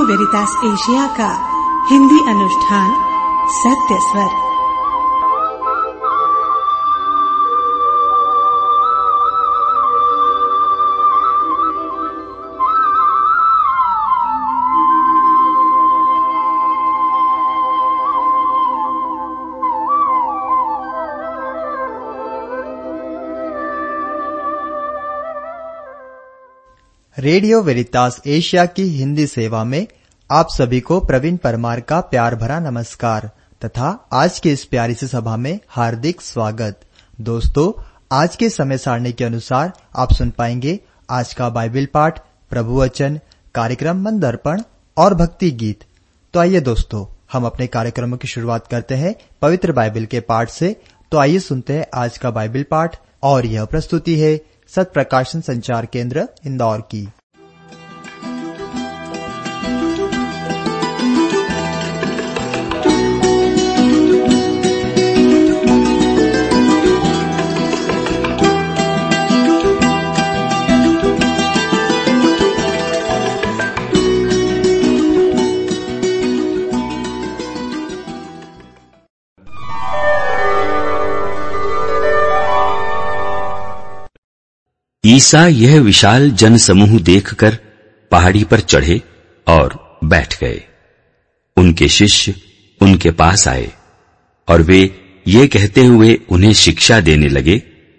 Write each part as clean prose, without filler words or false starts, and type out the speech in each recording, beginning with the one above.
वेरितास Asia का हिंदी अनुष्ठान सत्य स्वर। रेडियो वेरितास एशिया की हिंदी सेवा में आप सभी को प्रवीण परमार का प्यार भरा नमस्कार तथा आज की इस प्यारी सी सभा में हार्दिक स्वागत। दोस्तों, आज के समय सारणी के अनुसार आप सुन पाएंगे आज का बाइबल पाठ, प्रभु वचन, कार्यक्रम मन दर्पण और भक्ति गीत। तो आइए दोस्तों, हम अपने कार्यक्रमों की शुरुआत करते हैं पवित्र बाइबल के पाठ से। तो आइए सुनते हैं आज का बाइबल पाठ और यह प्रस्तुति है सत्य प्रकाशन संचार केंद्र इंदौर की। ईसा यह विशाल जनसमूह देखकर पहाड़ी पर चढ़े और बैठ गए। उनके शिष्य उनके पास आए और वे ये कहते हुए उन्हें शिक्षा देने लगे,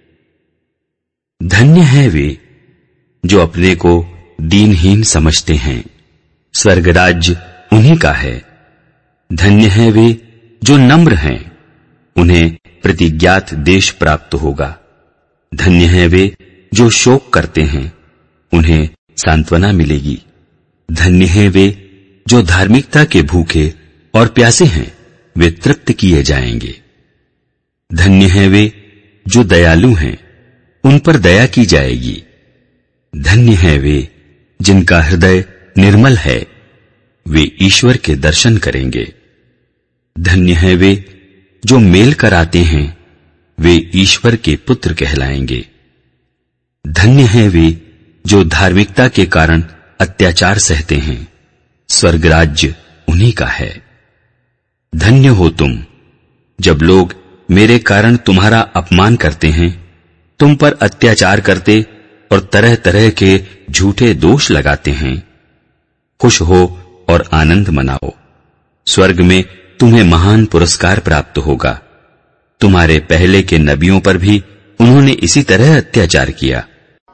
धन्य है वे जो अपने को दीनहीन समझते हैं, स्वर्ग राज्य उन्हीं का है। धन्य है वे जो नम्र हैं, उन्हें प्रतिज्ञात देश प्राप्त होगा। धन्य है वे जो शोक करते हैं, उन्हें सांत्वना मिलेगी। धन्य हैं वे जो धार्मिकता के भूखे और प्यासे हैं, वे तृप्त किए जाएंगे। धन्य हैं वे जो दयालु हैं, उन पर दया की जाएगी। धन्य हैं वे जिनका हृदय निर्मल है, वे ईश्वर के दर्शन करेंगे। धन्य हैं वे जो मेल कराते हैं, वे ईश्वर के पुत्र कहलाएंगे। धन्य हैं वे जो धार्मिकता के कारण अत्याचार सहते हैं, स्वर्ग राज्य उन्हीं का है। धन्य हो तुम जब लोग मेरे कारण तुम्हारा अपमान करते हैं, तुम पर अत्याचार करते और तरह तरह के झूठे दोष लगाते हैं। खुश हो और आनंद मनाओ, स्वर्ग में तुम्हें महान पुरस्कार प्राप्त होगा। तुम्हारे पहले के नबियों पर भी उन्होंने इसी तरह अत्याचार किया।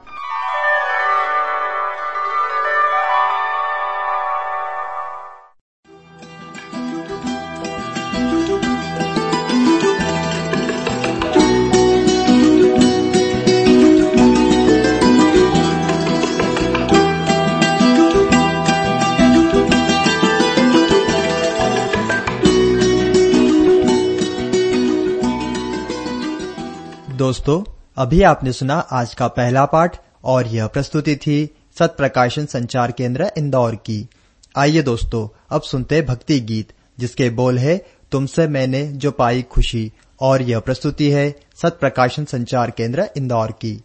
दोस्तों, अभी आपने सुना आज का पहला पाठ और यह प्रस्तुति थी सत्य प्रकाशन संचार केंद्र इंदौर की। आइए दोस्तों, अब सुनते हैं भक्ति गीत जिसके बोल है तुमसे मैंने जो पाई खुशी, और यह प्रस्तुति है सत्य प्रकाशन संचार केंद्र इंदौर की।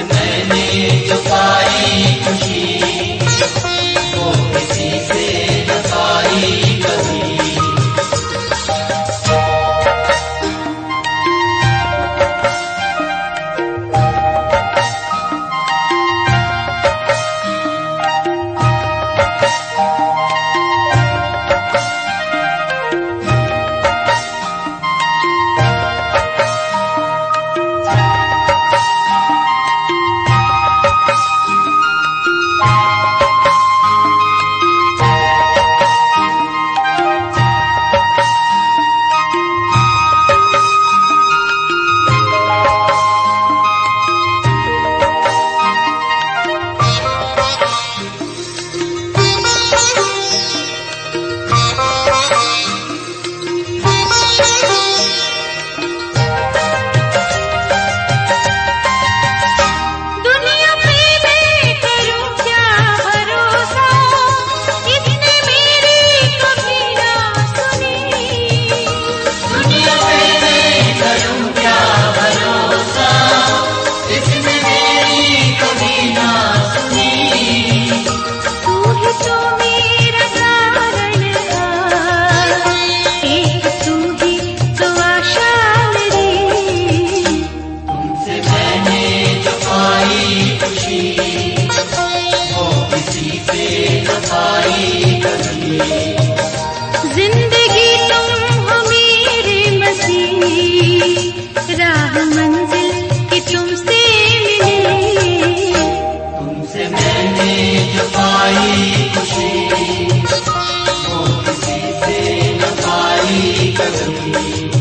तुमसे मैंने जो पाई खुशी, वो किसी से जिंदगी तुम हो मेरे मसीह, राह मंजिल की तुमसे मिले। तुमसे मैंने जो पाई खुशी, वो किसी से न पाई कभी।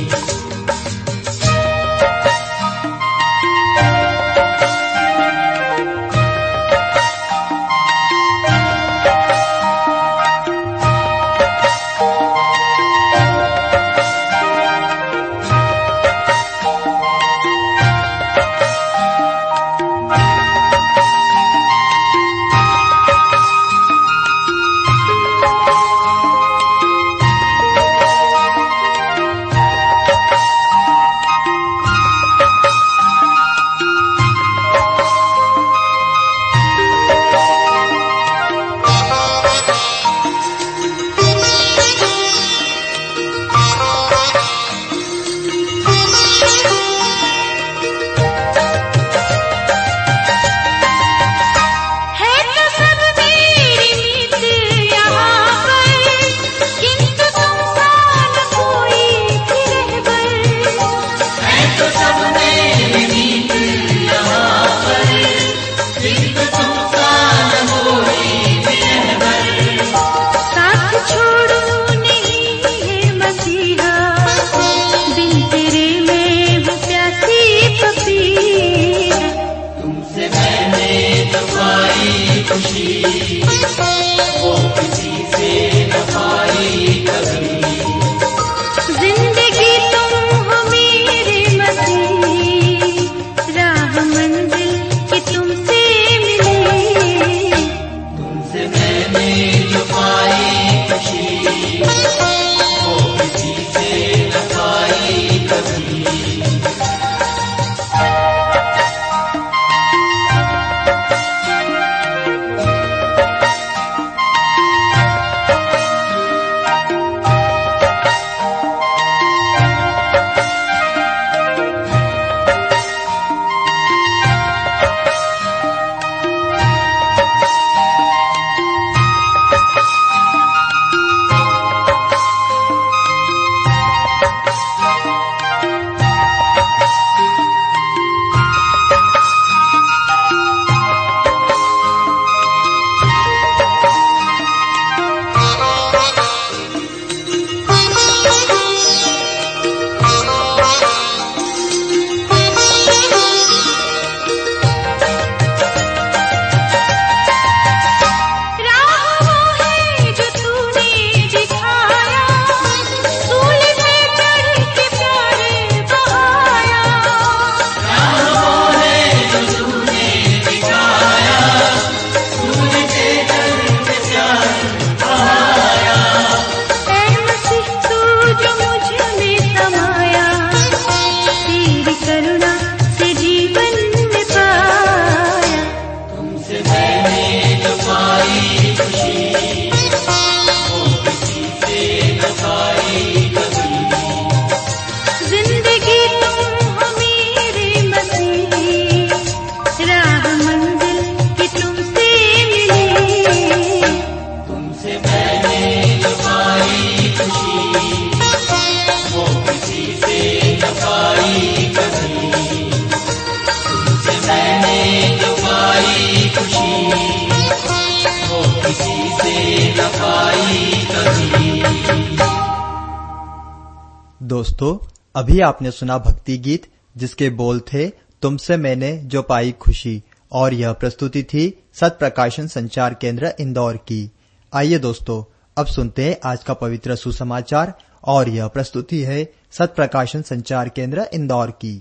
दोस्तों, अभी आपने सुना भक्ति गीत जिसके बोल थे तुमसे मैंने जो पाई खुशी, और यह प्रस्तुति थी सत प्रकाशन संचार केंद्र इंदौर की। आइए दोस्तों, अब सुनते हैं आज का पवित्र सुसमाचार, और यह प्रस्तुति है सत प्रकाशन संचार केंद्र इंदौर की।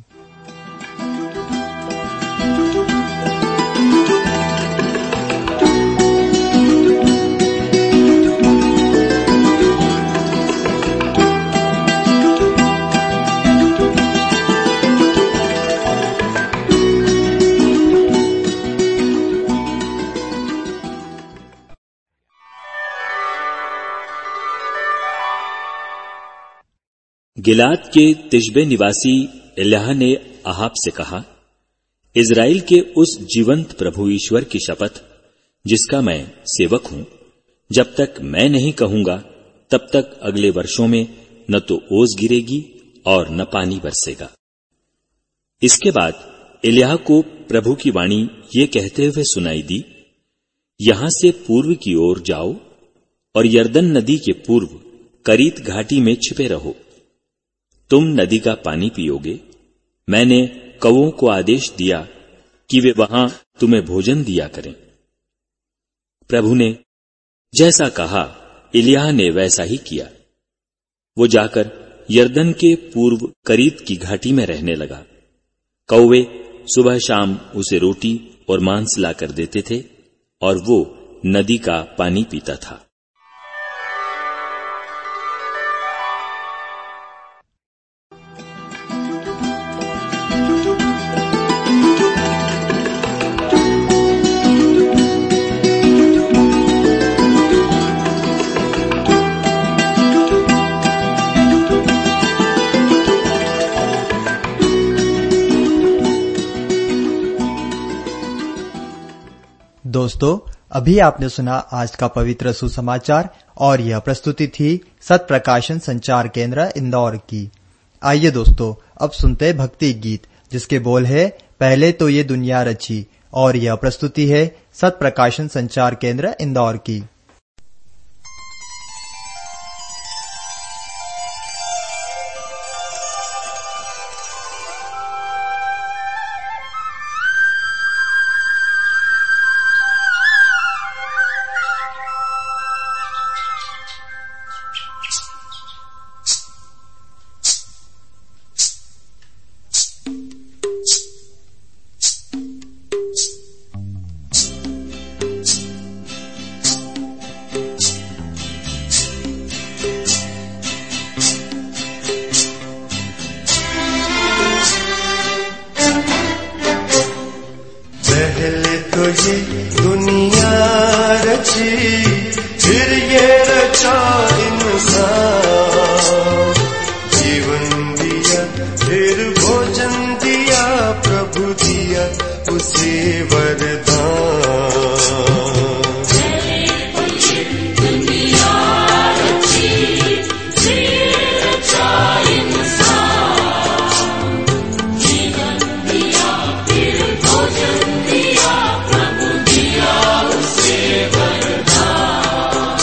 गिलाद के तिशबे निवासी एल्याह ने अहाब से कहा, इजराइल के उस जीवंत प्रभु ईश्वर की शपथ जिसका मैं सेवक हूं, जब तक मैं नहीं कहूंगा तब तक अगले वर्षों में न तो ओस गिरेगी और न पानी बरसेगा। इसके बाद एलिय्याह को प्रभु की वाणी ये कहते हुए सुनाई दी, यहां से पूर्व की ओर जाओ और यरदन नदी के पूर्व करीत घाटी में छिपे रहो। तुम नदी का पानी पियोगे। मैंने कौओं को आदेश दिया कि वे वहां तुम्हें भोजन दिया करें। प्रभु ने जैसा कहा एलिय्याह ने वैसा ही किया। वो जाकर यरदन के पूर्व करीत की घाटी में रहने लगा। कौवे सुबह शाम उसे रोटी और मांस लाकर देते थे और वो नदी का पानी पीता था। दोस्तों, अभी आपने सुना आज का पवित्र सुसमाचार और यह प्रस्तुति थी सत प्रकाशन संचार केंद्र इंदौर की। आइए दोस्तों, अब सुनते हैं भक्ति गीत जिसके बोल है पहले तो ये दुनिया रची, और यह प्रस्तुति है सत प्रकाशन संचार केंद्र इंदौर की। पहले तो ये दुनिया रची, फिर ये रचा इंसान। जीवन दिया फिर भोजन दिया, प्रभु दिया उसे वरदान। दुनिया रची, फिर रचा इंसान। जीवन दिया फिर भोजन दिया, प्रभु दिया उसे वरदान।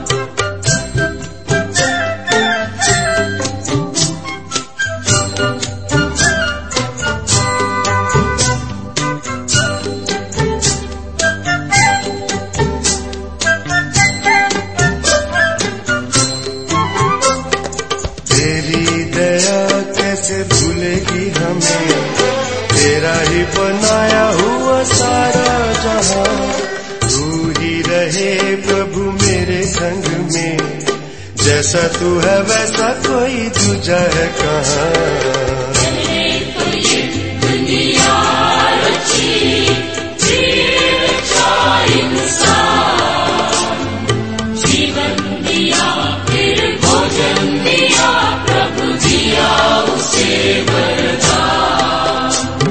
तेरी दया कैसे भूलेगी हमें, तेरा ही बनाया हुआ सारा जहां। तू ही रहे प्रभु मेरे संग में, जैसा तू है वैसा कोई दूजा है कहाँ। दुनिया रची, फिर रचा इंसान। जीवन दिया फिर भोजन दिया, प्रभु दिया उसे वरदान।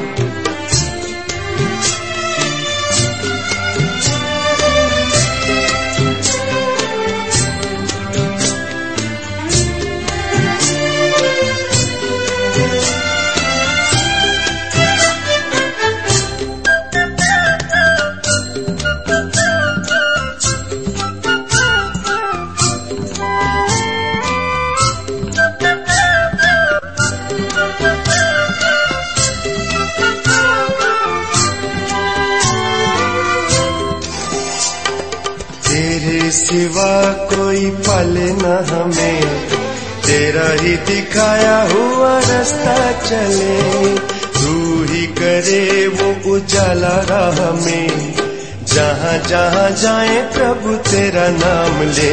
तेरे सिवा कोई पाले न हमें, तेरा ही दिखाया हुआ रास्ता चले। तू ही करे वो उजाला राह में, जहाँ जहाँ जाए प्रभु तेरा नाम ले।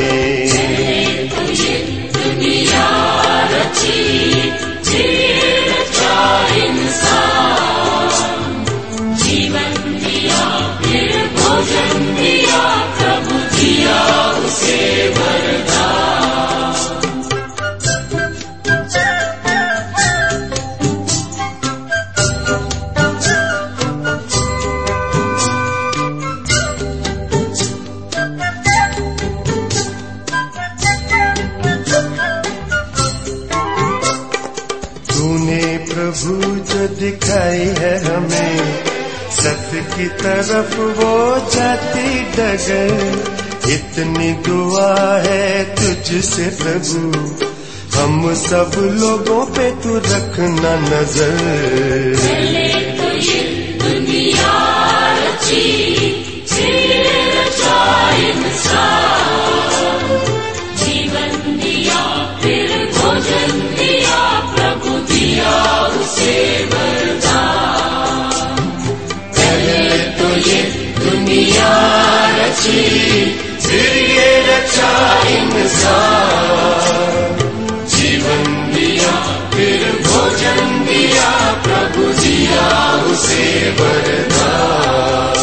दुनिया रची, फिर रचा इंसान। जीवन दिया फिर भोजन दिया, प्रभु दिया उसे वरदान। की तरफ वो जाती डगर। इतनी दुआ है तुझसे प्रभु, हम सब लोगों पे तू रखना नजर। पहले तो ये दुनिया रची, फिर रचा इंसान। जीवन दिया फिर भोजन दिया, प्रभु दिया उसे वरदान। पहले तो ये दुनिया रची, फिर ये रचा इंसान। जीवन दिया फिर भोजन दिया, प्रभु दिया उसे वरदान।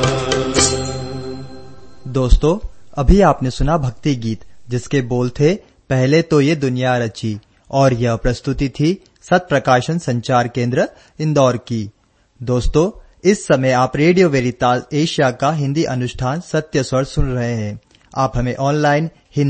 दोस्तों, अभी आपने सुना भक्ति गीत जिसके बोल थे पहले तो ये दुनिया रची, और यह प्रस्तुति थी सत प्रकाशन संचार केंद्र इंदौर की। दोस्तों, इस समय आप रेडियो वेरितास एशिया का हिंदी अनुष्ठान सत्य स्वर सुन रहे हैं। आप हमें ऑनलाइन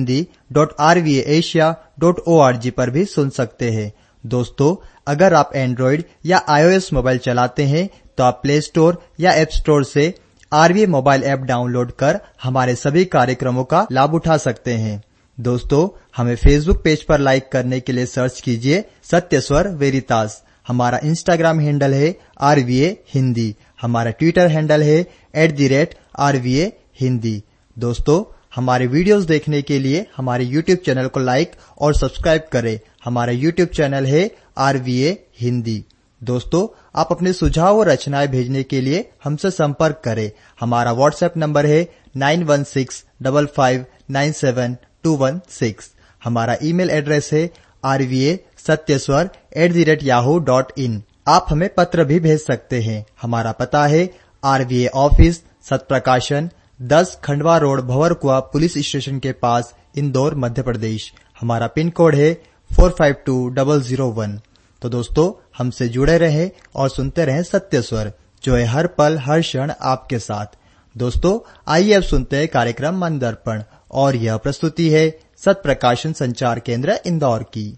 hindi.rvasia.org पर भी सुन सकते हैं। दोस्तों, अगर आप एंड्रॉइड या iOS मोबाइल चलाते हैं तो आप प्ले स्टोर या ऐप स्टोर से आरवीए मोबाइल ऐप डाउनलोड कर हमारे सभी कार्यक्रमों का लाभ उठा सकते हैं। दोस्तों, हमें फेसबुक पेज पर लाइक करने के लिए सर्च कीजिए सत्य स्वर वेरितास। हमारा इंस्टाग्राम हैंडल है RVA हिंदी। हमारा ट्विटर हैंडल है @RVA हिंदी। दोस्तों, हमारे वीडियोस देखने के लिए हमारे यूट्यूब चैनल को लाइक और सब्सक्राइब करें। हमारा यूट्यूब चैनल है RVA हिंदी। दोस्तों, आप अपने सुझाव और रचनाएं भेजने के लिए हमसे संपर्क करें। हमारा व्हाट्सएप नंबर है 9165597216। हमारा ईमेल एड्रेस है rvasatyaswar@yahoo.in। आप हमें पत्र भी भेज सकते हैं। हमारा पता है RVA office, Sat Prakashan, 10 Khandwa road, Bhanwarkuan police station के पास, इंदौर, मध्य प्रदेश। हमारा पिन कोड है 452001। तो दोस्तों, हमसे जुड़े रहें और सुनते रहें सत्य स्वर, जो है हर पल हर क्षण आपके साथ। दोस्तों, आइए अब सुनते हैं कार्यक्रम मन दर्पण, और यह प्रस्तुति है सत प्रकाशन संचार केंद्र इंदौर की।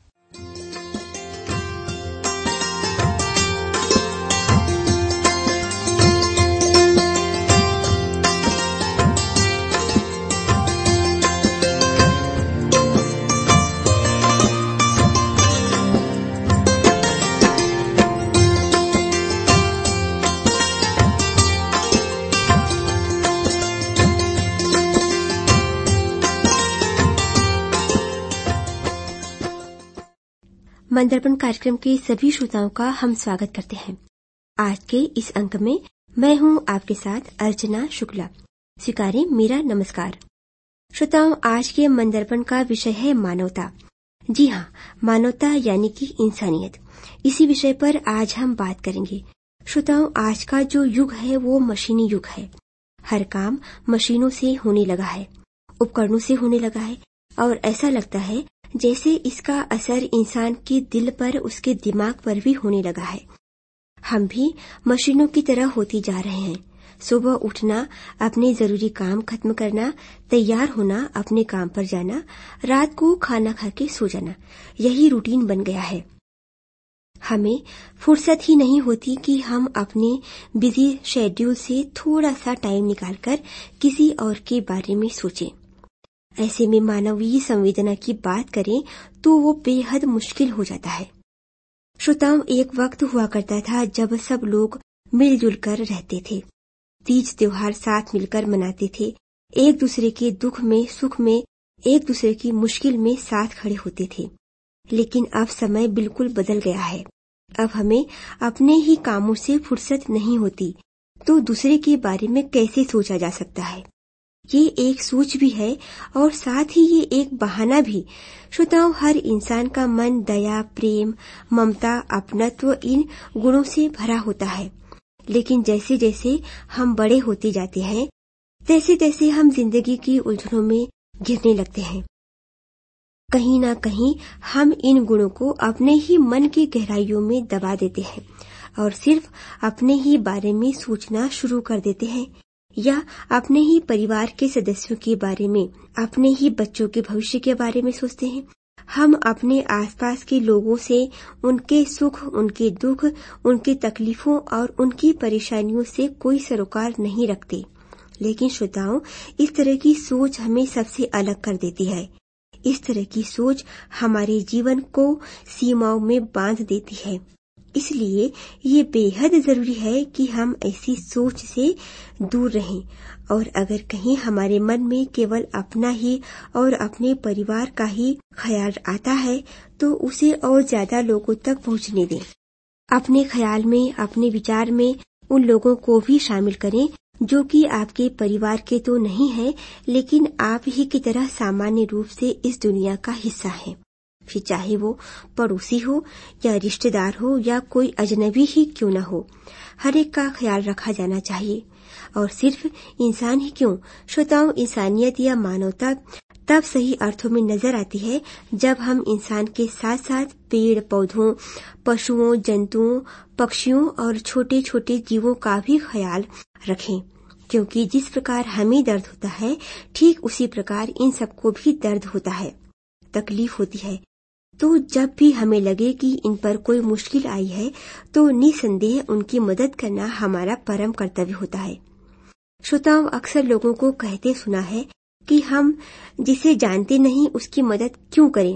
मन दर्पण कार्यक्रम के सभी श्रोताओं का हम स्वागत करते हैं। आज के इस अंक में मैं हूं आपके साथ अर्चना शुक्ला। स्वीकारें मेरा नमस्कार। श्रोताओं, आज के मन दर्पण का विषय है मानवता। जी हाँ, मानवता यानी कि इंसानियत। इसी विषय पर आज हम बात करेंगे। श्रोताओं, आज का जो युग है वो मशीनी युग है। हर काम मशीनों से होने लगा है, उपकरणों से होने लगा है, और ऐसा लगता है जैसे इसका असर इंसान के दिल पर, उसके दिमाग पर भी होने लगा है। हम भी मशीनों की तरह होती जा रहे हैं। सुबह उठना, अपने जरूरी काम खत्म करना, तैयार होना, अपने काम पर जाना, रात को खाना खा के सो जाना, यही रूटीन बन गया है। हमें फुर्सत ही नहीं होती कि हम अपने बिजी शेड्यूल से थोड़ा सा टाइम निकालकर किसी और के बारे में सोचें। ऐसे में मानवीय संवेदना की बात करें तो वो बेहद मुश्किल हो जाता है। श्रोताओं, एक वक्त हुआ करता था जब सब लोग मिलजुल कर रहते थे, तीज त्योहार साथ मिलकर मनाते थे, एक दूसरे के दुख में, सुख में, एक दूसरे की मुश्किल में साथ खड़े होते थे। लेकिन अब समय बिल्कुल बदल गया है। अब हमें अपने ही कामों से फुर्सत नहीं होती, तो दूसरे के बारे में कैसे सोचा जा सकता है। ये एक सोच भी है और साथ ही ये एक बहाना भी। श्रोताओं, हर इंसान का मन दया, प्रेम, ममता, अपनत्व इन गुणों से भरा होता है। लेकिन जैसे जैसे हम बड़े होते जाते हैं, तैसे तैसे हम जिंदगी की उलझनों में घिरने लगते हैं। कहीं ना कहीं हम इन गुणों को अपने ही मन की गहराइयों में दबा देते हैं और सिर्फ अपने ही बारे में सोचना शुरू कर देते हैं, या अपने ही परिवार के सदस्यों के बारे में, अपने ही बच्चों के भविष्य के बारे में सोचते हैं, हम अपने आसपास के लोगों से उनके सुख, उनके दुख, उनकी तकलीफों और उनकी परेशानियों से कोई सरोकार नहीं रखते। लेकिन श्रोताओं, इस तरह की सोच हमें सबसे अलग कर देती है। इस तरह की सोच हमारे जीवन को सीमाओं में बांध देती है। इसलिए ये बेहद जरूरी है कि हम ऐसी सोच से दूर रहें और अगर कहीं हमारे मन में केवल अपना ही और अपने परिवार का ही ख्याल आता है तो उसे और ज्यादा लोगों तक पहुंचने दें। अपने ख्याल में, अपने विचार में उन लोगों को भी शामिल करें जो कि आपके परिवार के तो नहीं है, लेकिन आप ही की तरह सामान्य रूप से इस दुनिया का हिस्सा है। फिर चाहे वो पड़ोसी हो या रिश्तेदार हो या कोई अजनबी ही क्यों न हो, हर एक का ख्याल रखा जाना चाहिए। और सिर्फ इंसान ही क्यों श्रोताओं, इंसानियत या मानवता तब सही अर्थों में नजर आती है जब हम इंसान के साथ साथ पेड़ पौधों, पशुओं, जंतुओं, पक्षियों और छोटे छोटे जीवों का भी ख्याल रखें, क्योंकि जिस प्रकार हमें दर्द होता है ठीक उसी प्रकार इन सबको भी दर्द होता है, तकलीफ होती है। तो जब भी हमें लगे कि इन पर कोई मुश्किल आई है तो निसंदेह उनकी मदद करना हमारा परम कर्तव्य होता है। श्रोताओं, अक्सर लोगों को कहते सुना है कि हम जिसे जानते नहीं उसकी मदद क्यों करें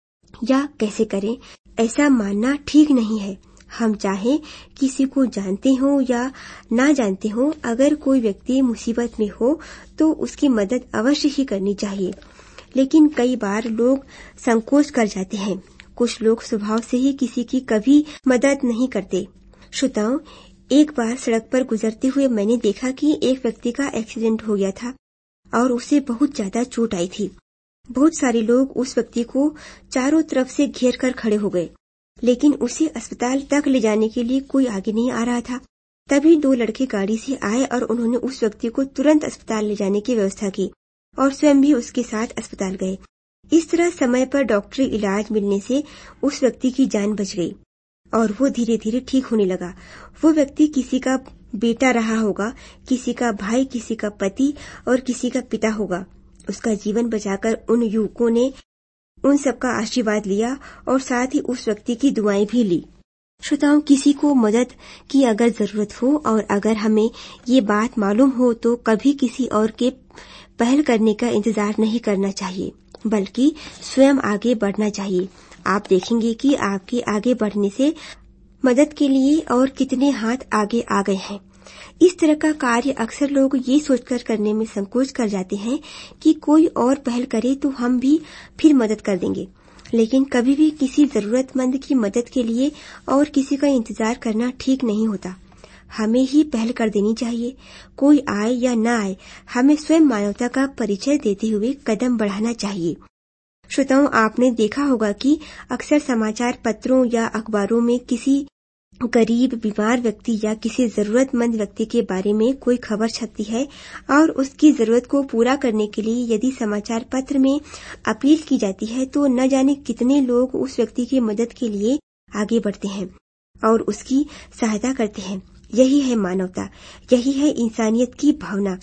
या कैसे करें। ऐसा मानना ठीक नहीं है। हम चाहे किसी को जानते हो या ना जानते हो, अगर कोई व्यक्ति मुसीबत में हो तो उसकी मदद अवश्य ही करनी चाहिए। लेकिन कई बार लोग संकोच कर जाते हैं। कुछ लोग स्वभाव से ही किसी की कभी मदद नहीं करते। श्रोताओं, एक बार सड़क पर गुजरते हुए मैंने देखा कि एक व्यक्ति का एक्सीडेंट हो गया था और उसे बहुत ज्यादा चोट आई थी। बहुत सारे लोग उस व्यक्ति को चारों तरफ से घेर कर खड़े हो गए, लेकिन उसे अस्पताल तक ले जाने के लिए कोई आगे नहीं आ रहा था। तभी 2 लड़के गाड़ी से आए और उन्होंने उस व्यक्ति को तुरंत अस्पताल ले जाने की व्यवस्था की और स्वयं भी उसके साथ अस्पताल गए। इस तरह समय पर डॉक्टरी इलाज मिलने से उस व्यक्ति की जान बच गई और वो धीरे धीरे ठीक होने लगा। वो व्यक्ति किसी का बेटा रहा होगा, किसी का भाई, किसी का पति और किसी का पिता होगा। उसका जीवन बचाकर उन युवकों ने उन सबका आशीर्वाद लिया और साथ ही उस व्यक्ति की दुआएं भी ली। श्रोताओं, किसी को मदद की अगर जरूरत हो और अगर हमें ये बात मालूम हो तो कभी किसी और के पहल करने का इंतजार नहीं करना चाहिए, बल्कि स्वयं आगे बढ़ना चाहिए। आप देखेंगे कि आपके आगे बढ़ने से मदद के लिए और कितने हाथ आगे आ गए हैं। इस तरह का कार्य अक्सर लोग ये सोचकर करने में संकोच कर जाते हैं कि कोई और पहल करे तो हम भी फिर मदद कर देंगे। लेकिन कभी भी किसी जरूरतमंद की मदद के लिए और किसी का इंतजार करना ठीक नहीं होता। हमें ही पहल कर देनी चाहिए। कोई आए या न आए, हमें स्वयं मानवता का परिचय देते हुए कदम बढ़ाना चाहिए। श्रोताओं, आपने देखा होगा कि अक्सर समाचार पत्रों या अखबारों में किसी गरीब, बीमार व्यक्ति या किसी जरूरतमंद व्यक्ति के बारे में कोई खबर छपती है और उसकी जरूरत को पूरा करने के लिए यदि समाचार पत्र में अपील की जाती है तो न जाने कितने लोग उस व्यक्ति की मदद के लिए आगे बढ़ते हैं और उसकी सहायता करते हैं। यही है मानवता, यही है इंसानियत की भावना।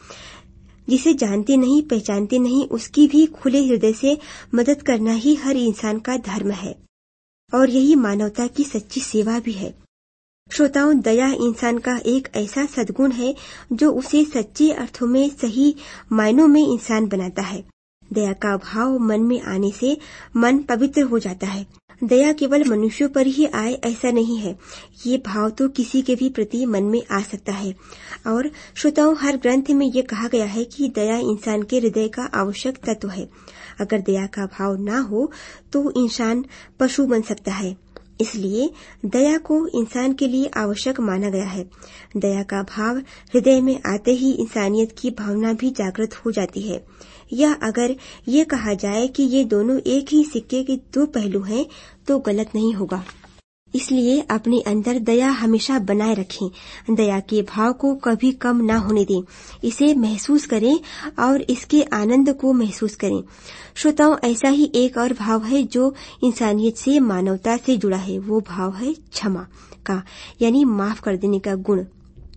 जिसे जानते नहीं, पहचानते नहीं, उसकी भी खुले हृदय से मदद करना ही हर इंसान का धर्म है और यही मानवता की सच्ची सेवा भी है। श्रोताओं, दया इंसान का एक ऐसा सद्गुण है जो उसे सच्चे अर्थों में, सही मायनों में इंसान बनाता है। दया का भाव मन में आने से मन पवित्र हो जाता है। दया केवल मनुष्यों पर ही आए ऐसा नहीं है, ये भाव तो किसी के भी प्रति मन में आ सकता है। और श्रोताओं, हर ग्रंथ में ये कहा गया है कि दया इंसान के हृदय का आवश्यक तत्व है। अगर दया का भाव ना हो तो इंसान पशु बन सकता है। इसलिए दया को इंसान के लिए आवश्यक माना गया है। दया का भाव हृदय में आते ही इंसानियत की भावना भी जागृत हो जाती है। या अगर ये कहा जाए कि ये दोनों एक ही सिक्के के 2 पहलू हैं तो गलत नहीं होगा। इसलिए अपने अंदर दया हमेशा बनाए रखें। दया के भाव को कभी कम ना होने दें। इसे महसूस करें और इसके आनंद को महसूस करें। श्रोताओं, ऐसा ही एक और भाव है जो इंसानियत से, मानवता से जुड़ा है। वो भाव है क्षमा का, यानी माफ कर देने का गुण।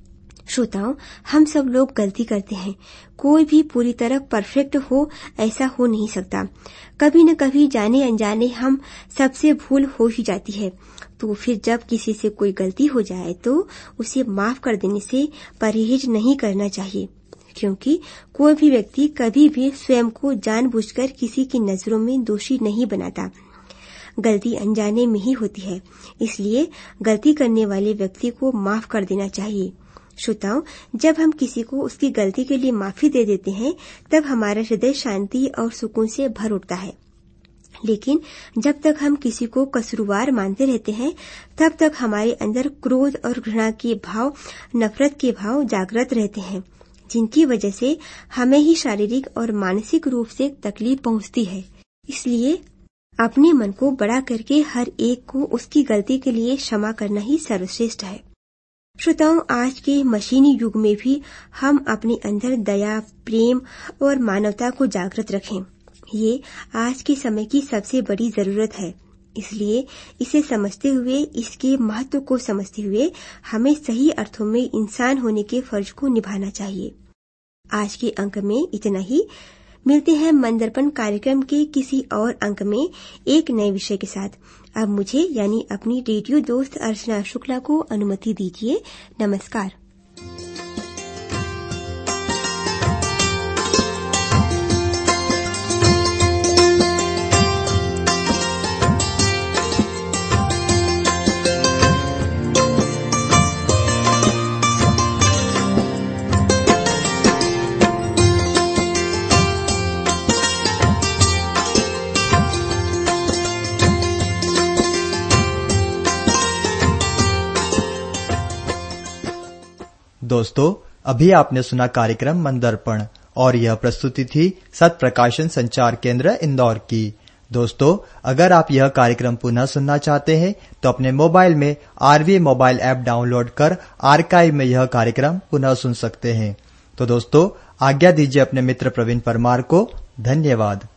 श्रोताओं, हम सब लोग गलती करते हैं। कोई भी पूरी तरह परफेक्ट हो ऐसा हो नहीं सकता। कभी न कभी जाने अनजाने हम सबसे भूल हो ही जाती है। तो फिर जब किसी से कोई गलती हो जाए तो उसे माफ कर देने से परहेज नहीं करना चाहिए, क्योंकि कोई भी व्यक्ति कभी भी स्वयं को जानबूझकर किसी की नजरों में दोषी नहीं बनाता। गलती अनजाने में ही होती है, इसलिए गलती करने वाले व्यक्ति को माफ कर देना चाहिए। श्रोताओं, जब हम किसी को उसकी गलती के लिए माफी दे देते हैं तब हमारा हृदय शांति और सुकून से भर उठता है। लेकिन जब तक हम किसी को कसूरवार मानते रहते हैं तब तक हमारे अंदर क्रोध और घृणा के भाव, नफरत के भाव जागृत रहते हैं, जिनकी वजह से हमें ही शारीरिक और मानसिक रूप से तकलीफ पहुंचती है। इसलिए अपने मन को बड़ा करके हर एक को उसकी गलती के लिए क्षमा करना ही सर्वश्रेष्ठ है। श्रोताओं, आज के मशीनी युग में भी हम अपने अंदर दया, प्रेम और मानवता को जागृत रखें। ये आज के समय की सबसे बड़ी जरूरत है। इसलिए इसे समझते हुए, इसके महत्व को समझते हुए हमें सही अर्थों में इंसान होने के फर्ज को निभाना चाहिए। आज के अंक में इतना ही। मिलते हैं मन दर्पण कार्यक्रम के किसी और अंक में एक नए विषय के साथ। अब मुझे यानी अपनी रेडियो दोस्त अर्चना शुक्ला को अनुमति दीजिए। नमस्कार। दोस्तों, अभी आपने सुना कार्यक्रम मन दर्पण और यह प्रस्तुति थी सत प्रकाशन संचार केंद्र इंदौर की। दोस्तों, अगर आप यह कार्यक्रम पुनः सुनना चाहते हैं तो अपने मोबाइल में आरवी मोबाइल ऐप डाउनलोड कर आर्काइव में यह कार्यक्रम पुनः सुन सकते हैं। तो दोस्तों, आज्ञा दीजिए अपने मित्र प्रवीण परमार को। धन्यवाद।